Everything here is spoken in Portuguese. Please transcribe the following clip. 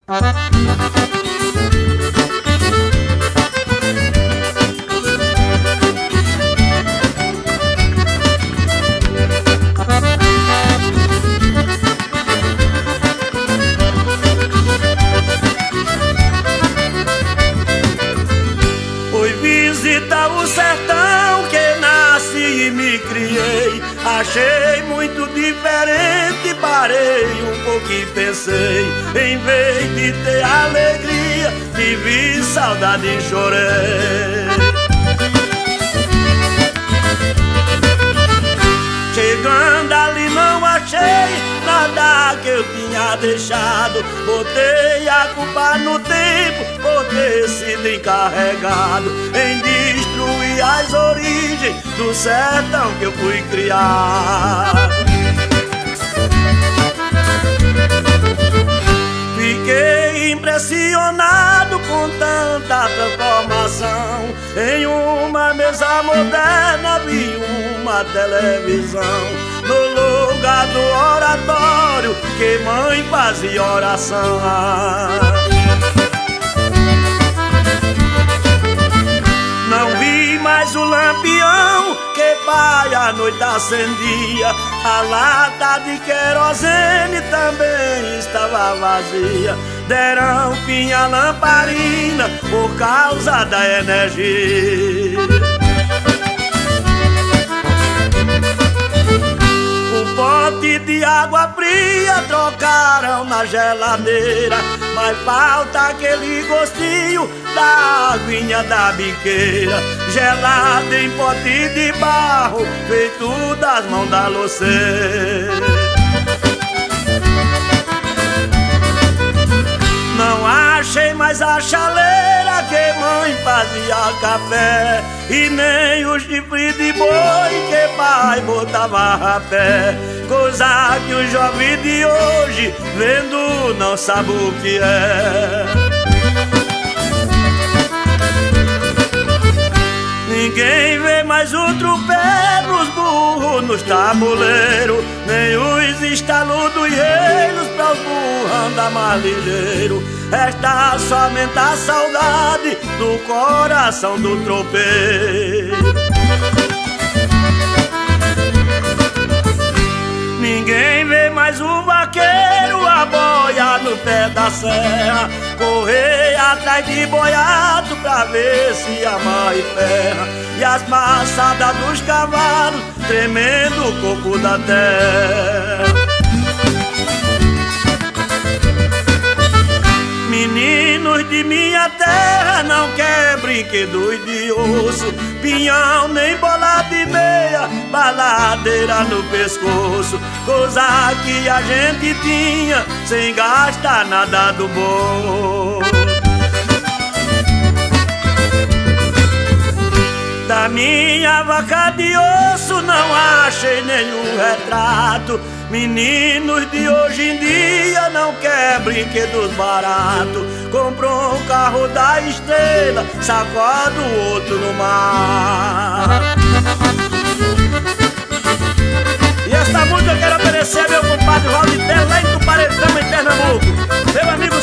Fui visitar o sertão que nasci e me criei. Achei muito diferente, parei um pouco e pensei. Em vez de ter alegria, tive saudade e chorei. Chegando ali não achei nada que eu tinha deixado. Botei a culpa no tempo por ter sido encarregado em destruir as origens do sertão que eu fui criado. Fiquei impressionado com tanta transformação. Em uma mesa moderna vi uma televisão. No lugar do oratório que mãe fazia oração. Não vi mais o lampião que pai à noite acendia. A lata de querosene também estava vazia. Deram fim à lamparina por causa da energia. O pote de água fria trocaram na geladeira, mas falta aquele gostinho da aguinha da biqueira, gelada em pote de barro, feito das mãos da louceira. Não achei mais a chaleira que mãe fazia café, e nem o chifre de boi que pai botava a pé. Coisa que o jovem de hoje vendo não sabe o que é. Ninguém vê mais o tropé nos burros, nos tabuleiros, nem os estalos dos reinos pra os burros andar mais ligeiro. Resta somente a saudade do coração do tropeiro. Ninguém vê mais o vaqueiro a boia no pé da serra, correr atrás de boiado pra ver se amarra e ferra, e as maçadas dos cavalos tremendo o coco da terra. Meninos de minha terra não quer brinquedos de osso, pinhão nem bola de meia, baladeira no pescoço, coisa que a gente tinha sem gastar nada do bolso. Da minha vaca de osso não achei nenhum retrato. Meninos de hoje em dia não quer brinquedos baratos. Comprou um carro da estrela, sacode o outro no mar. E essa música eu quero oferecer a meu compadre Valditelo lá em Tuparetama, em Pernambuco. Meu amigo